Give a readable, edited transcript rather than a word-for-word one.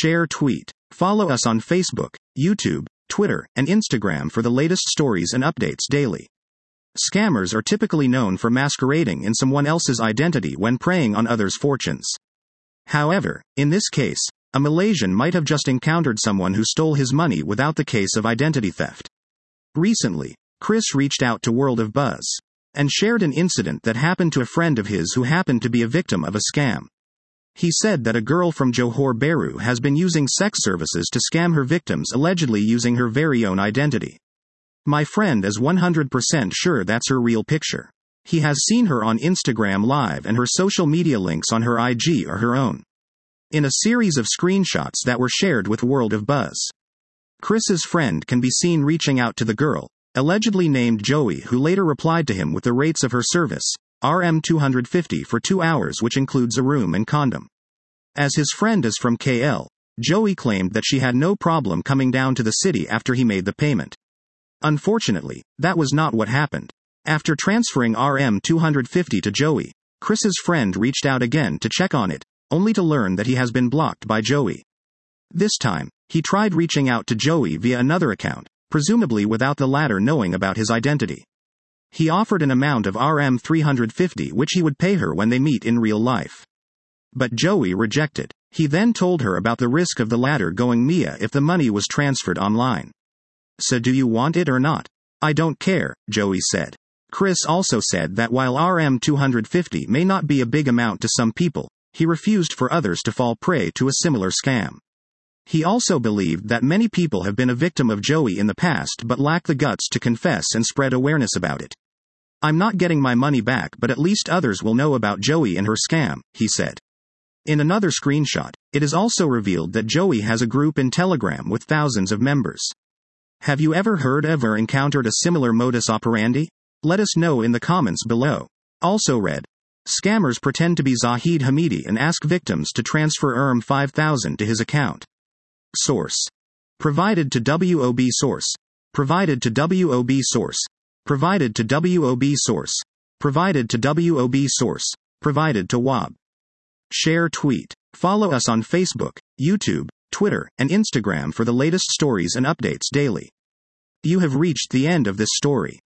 Share tweet. Follow us on Facebook, YouTube, Twitter, and Instagram for the latest stories and updates daily. Scammers are typically known for masquerading in someone else's identity when preying on others' fortunes. However, in this case, a Malaysian might have just encountered someone who stole his money without the case of identity theft. Recently, Chris reached out to World of Buzz and shared an incident that happened to a friend of his who happened to be a victim of a scam. He said that a girl from Johor Bahru has been using sex services to scam her victims, allegedly using her very own identity. My friend is 100% sure that's her real picture. He has seen her on Instagram Live and her social media links on her IG are her own. In a series of screenshots that were shared with World of Buzz, Chris's friend can be seen reaching out to the girl, allegedly named Joey, who later replied to him with the rates of her service, RM 250 for 2 hours, which includes a room and condom. As his friend is from KL, Joey claimed that she had no problem coming down to the city after he made the payment. Unfortunately, that was not what happened. After transferring RM 250 to Joey, Chris's friend reached out again to check on it, only to learn that he has been blocked by Joey. This time, he tried reaching out to Joey via another account, presumably without the latter knowing about his identity. He offered an amount of RM 350 which he would pay her when they meet in real life. But Joey rejected. He then told her about the risk of the latter going Mia if the money was transferred online. So do you want it or not? I don't care, Joey said. Chris also said that while RM 250 may not be a big amount to some people, he refused for others to fall prey to a similar scam. He also believed that many people have been a victim of Joey in the past but lack the guts to confess and spread awareness about it. I'm not getting my money back, but at least others will know about Joey and her scam, he said. In another screenshot, it is also revealed that Joey has a group in Telegram with thousands of members. Have you ever heard of or encountered a similar modus operandi? Let us know in the comments below. Also read. Scammers pretend to be Zahid Hamidi and ask victims to transfer RM 5,000 to his account. Source. Provided to WOB source. Provided to WOB source. Provided to WOB source. Provided to WOB source. Provided to WOB. Share tweet. Follow us on Facebook, YouTube, Twitter, and Instagram for the latest stories and updates daily. You have reached the end of this story.